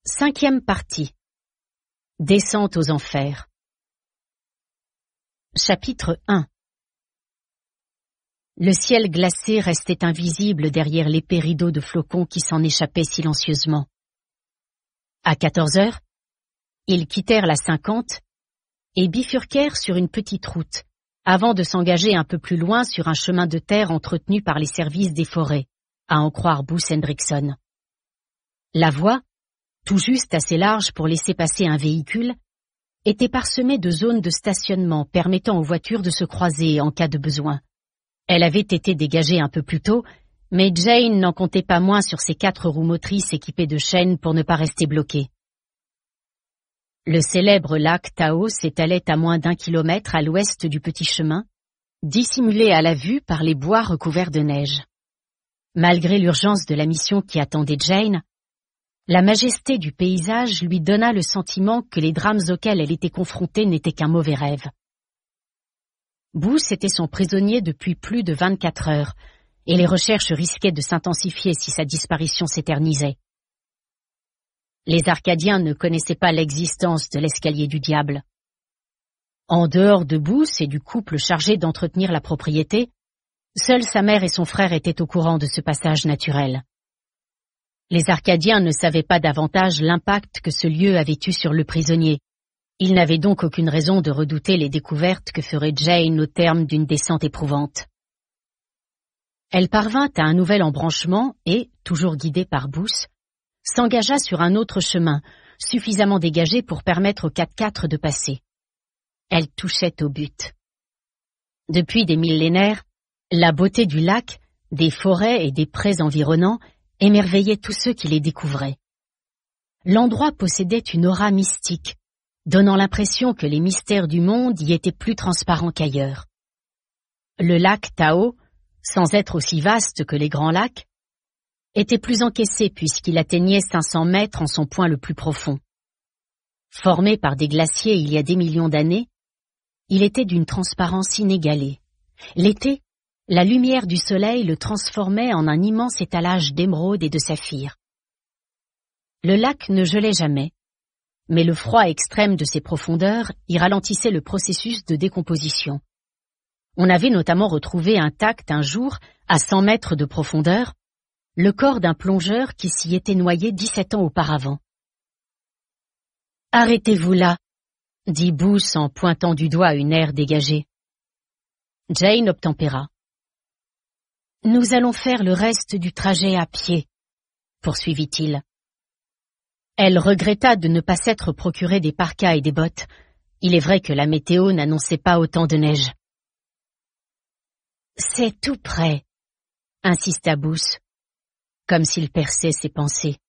Cinquième partie. Descente aux enfers. Chapitre 1. Le ciel glacé restait invisible derrière l'épais rideau de flocons qui s'en échappaient silencieusement. À 14 heures, ils quittèrent la 50 et bifurquèrent sur une petite route, avant de s'engager un peu plus loin sur un chemin de terre entretenu par les services des forêts, à en croire Boos Hendrickson. La voie, tout juste assez large pour laisser passer un véhicule, était parsemée de zones de stationnement permettant aux voitures de se croiser en cas de besoin. Elle avait été dégagée un peu plus tôt, mais Jane n'en comptait pas moins sur ses 4 roues motrices équipées de chaînes pour ne pas rester bloquée. Le célèbre lac Tahoe s'étalait à moins d'1 kilomètre à l'ouest du petit chemin, dissimulé à la vue par les bois recouverts de neige. Malgré l'urgence de la mission qui attendait Jane, la majesté du paysage lui donna le sentiment que les drames auxquels elle était confrontée n'étaient qu'un mauvais rêve. Boos était son prisonnier depuis plus de 24 heures, et les recherches risquaient de s'intensifier si sa disparition s'éternisait. Les Arcadiens ne connaissaient pas l'existence de l'escalier du diable. En dehors de Boos et du couple chargé d'entretenir la propriété, seuls sa mère et son frère étaient au courant de ce passage naturel. Les Arcadiens ne savaient pas davantage l'impact que ce lieu avait eu sur le prisonnier. Ils n'avaient donc aucune raison de redouter les découvertes que ferait Jane au terme d'une descente éprouvante. Elle parvint à un nouvel embranchement et, toujours guidée par Boos, s'engagea sur un autre chemin, suffisamment dégagé pour permettre au 4x4 de passer. Elle touchait au but. Depuis des millénaires, la beauté du lac, des forêts et des prés environnants émerveillait tous ceux qui les découvraient. L'endroit possédait une aura mystique, donnant l'impression que les mystères du monde y étaient plus transparents qu'ailleurs. Le lac Tahoe, sans être aussi vaste que les grands lacs, était plus encaissé puisqu'il atteignait 500 mètres en son point le plus profond. Formé par des glaciers il y a des millions d'années, il était d'une transparence inégalée. L'été, la lumière du soleil le transformait en un immense étalage d'émeraude et de saphir. Le lac ne gelait jamais, mais le froid extrême de ses profondeurs y ralentissait le processus de décomposition. On avait notamment retrouvé intact un jour, à 100 mètres de profondeur, le corps d'un plongeur qui s'y était noyé 17 ans auparavant. « Arrêtez-vous là », dit Boos en pointant du doigt une aire dégagée. Jane obtempéra. « Nous allons faire le reste du trajet à pied, » poursuivit-il. Elle regretta de ne pas s'être procuré des parkas et des bottes. Il est vrai que la météo n'annonçait pas autant de neige. « C'est tout près, » insista Boos, comme s'il perçait ses pensées.